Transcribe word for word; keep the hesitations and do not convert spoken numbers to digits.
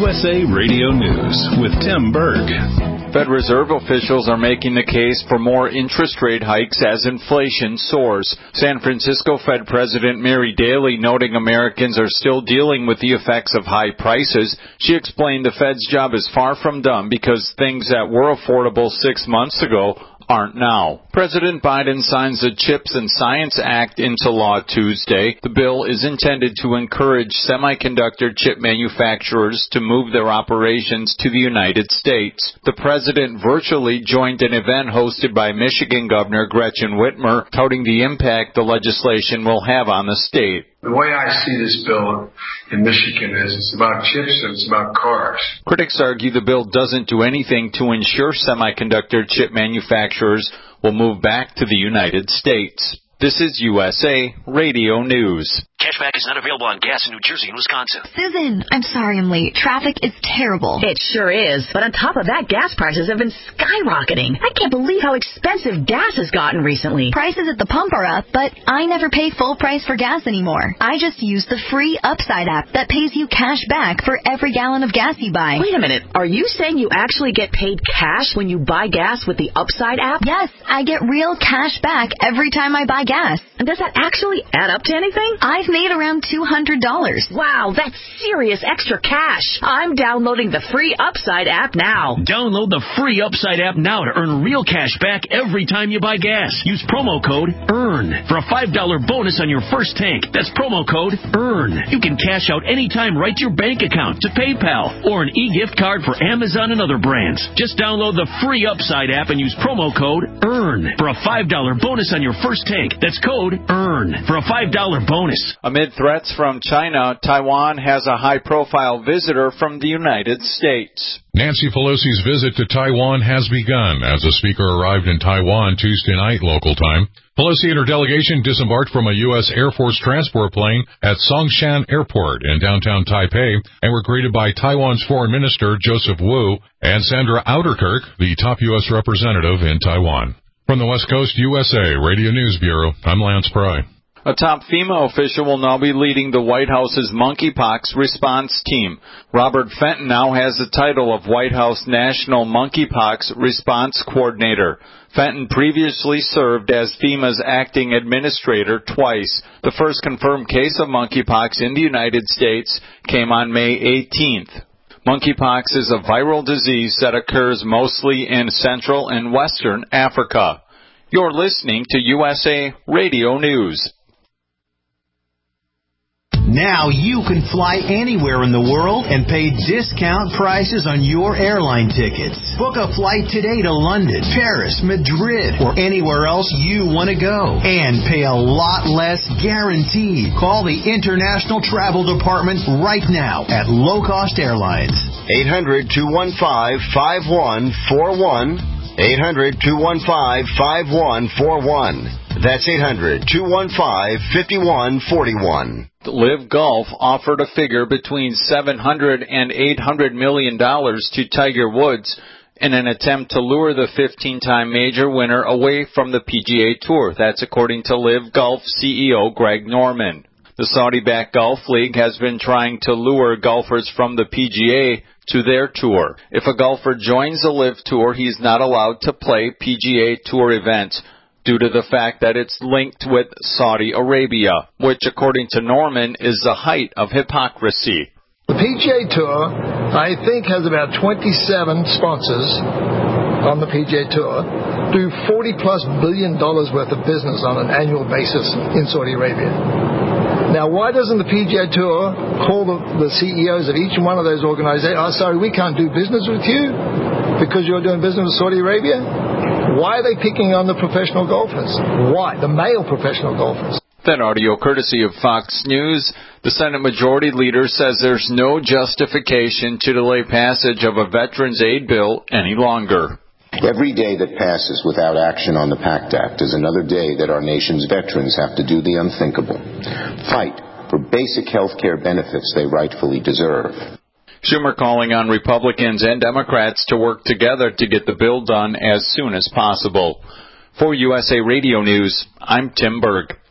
U S A Radio News with Tim Berg. Fed Reserve officials are making the case for more interest rate hikes as inflation soars. San Francisco Fed President Mary Daly noting Americans are still dealing with the effects of high prices. She explained the Fed's job is far from done because things that were affordable six months ago aren't now. President Biden signs the CHIPS and Science Act into law Tuesday. The bill is intended to encourage semiconductor chip manufacturers to move their operations to the United States. The president virtually joined an event hosted by Michigan Governor Gretchen Whitmer, touting the impact the legislation will have on the state. The way I see this bill in Michigan is it's about chips and it's about cars. Critics argue the bill doesn't do anything to ensure semiconductor chip manufacturers will move back to the United States. This is U S A Radio News. Cashback is not available on gas in New Jersey and Wisconsin. Susan, I'm sorry I'm late. Traffic is terrible. It sure is. But on top of that, gas prices have been skyrocketing. I can't believe how expensive gas has gotten recently. Prices at the pump are up, but I never pay full price for gas anymore. I just use the free Upside app that pays you cash back for every gallon of gas you buy. Wait a minute. Are you saying you actually get paid cash when you buy gas with the Upside app? Yes, I get real cash back every time I buy gas. And does that actually add up to anything? I've made around two hundred dollars. Wow, that's serious extra cash. I'm downloading the free Upside app now. Download the free Upside app now to earn real cash back every time you buy gas. Use promo code EARN for a five dollar bonus on your first tank. That's promo code EARN. You can cash out anytime right to your bank account, to PayPal, or an e-gift card for Amazon and other brands. Just download the free Upside app and use promo code EARN for a five dollar bonus on your first tank. That's code EARN for a five dollar bonus. Amid threats from China, Taiwan has a high-profile visitor from the United States. Nancy Pelosi's visit to Taiwan has begun as the speaker arrived in Taiwan Tuesday night local time. Pelosi and her delegation disembarked from a U S Air Force transport plane at Songshan Airport in downtown Taipei and were greeted by Taiwan's Foreign Minister Joseph Wu and Sandra Ouderkirk, the top U S representative in Taiwan. From the West Coast U S A Radio News Bureau, I'm Lance Pry. A top FEMA official will now be leading the White House's monkeypox response team. Robert Fenton now has the title of White House National Monkeypox Response Coordinator. Fenton previously served as FEMA's acting administrator twice. The first confirmed case of monkeypox in the United States came on May eighteenth. Monkeypox is a viral disease that occurs mostly in Central and Western Africa. You're listening to U S A Radio News. Now you can fly anywhere in the world and pay discount prices on your airline tickets. Book a flight today to London, Paris, Madrid, or anywhere else you want to go. And pay a lot less guaranteed. Call the International Travel Department right now at Low Cost Airlines. eight hundred, two one five, five one four one. eight hundred, two one five, five one four one. That's eight hundred, two one five, five one four one. Live Golf offered a figure between seven hundred and eight hundred million dollars to Tiger Woods in an attempt to lure the fifteen-time major winner away from the P G A Tour. That's according to Live Golf C E O Greg Norman. The Saudi-backed Golf League has been trying to lure golfers from the P G A to their tour. If a golfer joins the Live Tour, he's not allowed to play P G A Tour events due to the fact that it's linked with Saudi Arabia, which, according to Norman, is the height of hypocrisy. The P G A Tour, I think, has about twenty-seven sponsors on the P G A Tour, do forty plus billion dollars worth of business on an annual basis in Saudi Arabia. Now, why doesn't the P G A Tour call the, the C E Os of each one of those organizations, oh, sorry, we can't do business with you because you're doing business with Saudi Arabia? Why are they picking on the professional golfers? Why? The male professional golfers. That audio courtesy of Fox News. The Senate Majority Leader says there's no justification to delay passage of a Veterans Aid bill any longer. Every day that passes without action on the PACT Act is another day that our nation's veterans have to do the unthinkable. Fight for basic health care benefits they rightfully deserve. Schumer calling on Republicans and Democrats to work together to get the bill done as soon as possible. For U S A Radio News, I'm Tim Berg.